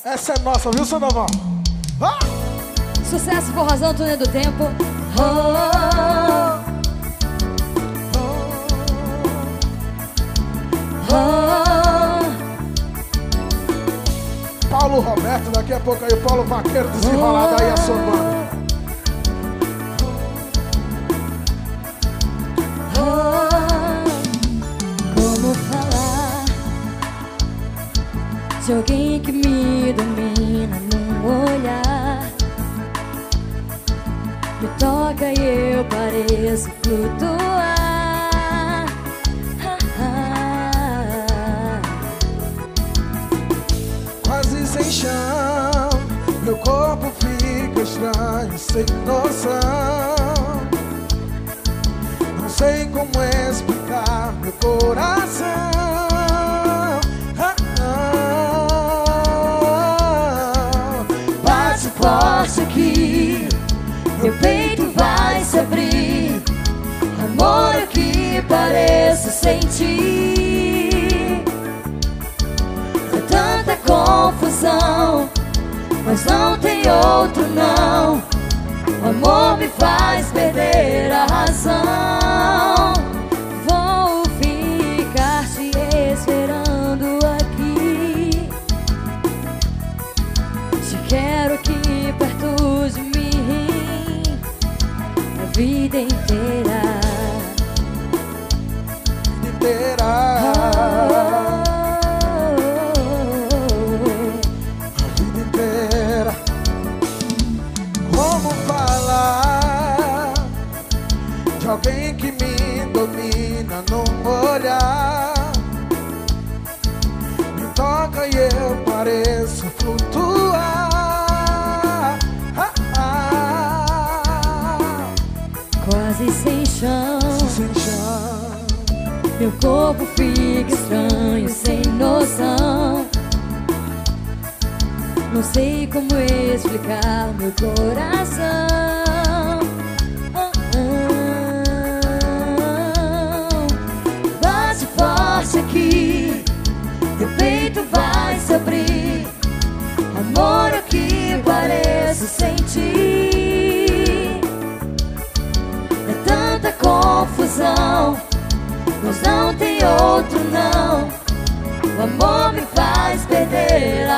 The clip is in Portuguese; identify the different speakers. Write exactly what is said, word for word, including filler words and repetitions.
Speaker 1: Essa é nossa, viu, Sandoval? Ah!
Speaker 2: Sucesso forrozão, túnel do tempo. Oh, oh, oh.
Speaker 1: Paulo Roberto, daqui a pouco aí o Paulo Vaqueiro desenrolado aí assomando.
Speaker 2: Como falar de alguém que me domina num olhar, me toca e eu pareço flutuar. Ah, ah.
Speaker 1: Quase sem chão, meu corpo fica estranho, sem noção. Não sei como explicar meu coração. Ah, ah.
Speaker 2: Bate forte aqui, meu peito vai se abrir. Amor, o que pareço sentir. É tanta confusão, mas não tem outro não. O amor me faz perder a razão. Vou ficar te esperando aqui. Te quero aqui perto de mim a vida inteira.
Speaker 1: Inteira. A vida inteira. Como falar de alguém que me domina num olhar, me toca e eu pareço flutuar. Ah, ah.
Speaker 2: Quase sem chão,
Speaker 1: Sem chão.
Speaker 2: meu corpo fica estranho, sem noção. Não sei como explicar meu coração. Oh, oh. Bate forte aqui, meu peito vai se abrir. Amor, o que pareço sentir. É tanta confusão, mas não tem outro não. O amor me faz perder a